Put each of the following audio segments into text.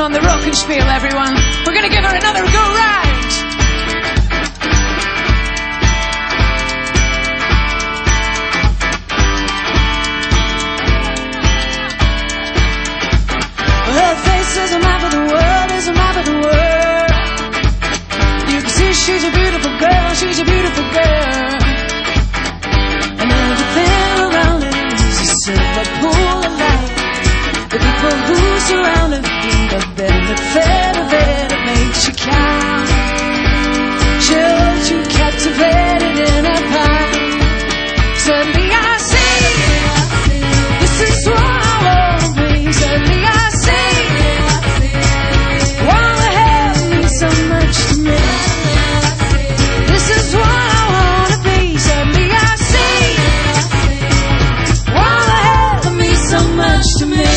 on the Rockenspiel, everyone. We're gonna give her another go round. Her face is a map of the world, is a map of the world. You can see she's a beautiful girl, she's a beautiful girl. And everything around her is a silver pool of light. The people who surround her think of benefit of it, it makes you count. She holds you captivated in her power. Suddenly I see, this is what I wanna be. Suddenly I see, wanna have me so much to me. This is what I wanna be. Suddenly I see, wanna have me so much to me.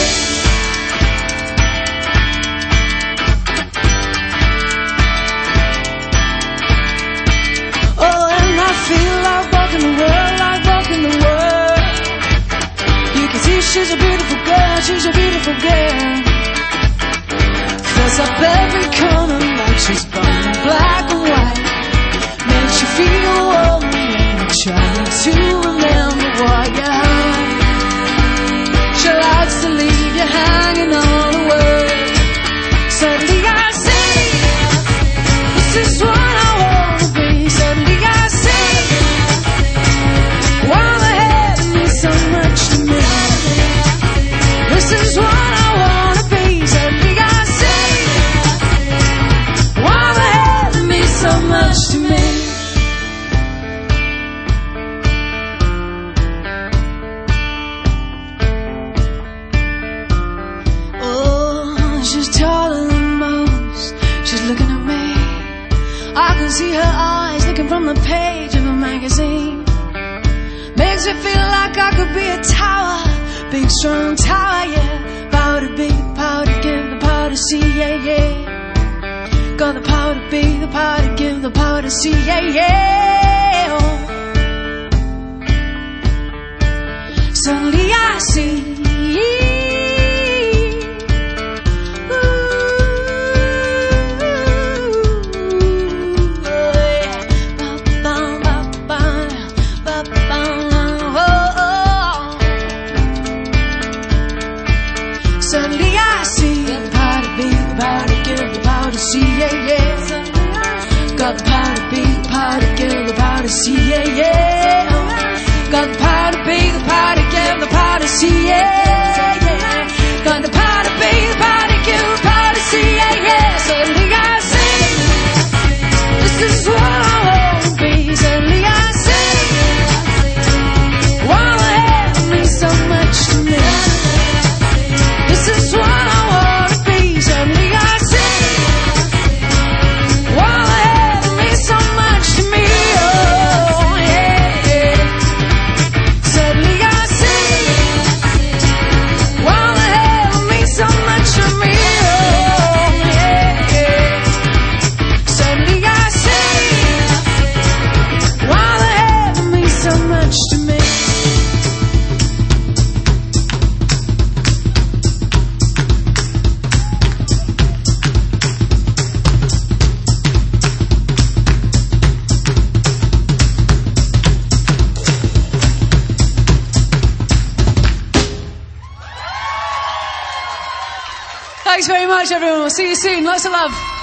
Oh, and I feel like walking the world, like walking the world. You can see she's a beautiful girl, she's a beautiful girl. Fills up every corner like she's born in black and white. Makes you feel warm when you're trying to remember what you heard. She likes to leave you hanging on a word. Suddenly I see, this is what I wanna be. Suddenly I see, wanna have me so much to me. This is what I wanna be. Suddenly I see, wanna have me so much to me. Oh, she's taller than most. She's looking at me. I can see her eyes looking from the page of a magazine. Makes me feel like I could be a tower, big strong tower, yeah. Power to be, power to give, the power to see, yeah, yeah. Got the power to be, the power to give, the power to see, yeah, yeah. Oh. Suddenly I see, suddenly I see the power to be, the power to give, the power to see, yeah, yeah. Got the power to be, the power to give, the power to see, yeah, yeah. Got the power to be, the power to give, the power to see, yeah, yeah. Got the power to be, the power to give, the power to see, yeah, yeah. Suddenly I see, this is what I wanna be. Suddenly I see, wanna have me so much to me. This is what I wanna be. Suddenly I see, wanna have me so much to me. Oh, yeah, yeah. Suddenly I see, wanna have me so much to me. Oh, yeah, yeah. Suddenly I see, wanna have me so much to me. Thanks very much, everyone. We'll see you soon. Lots of love.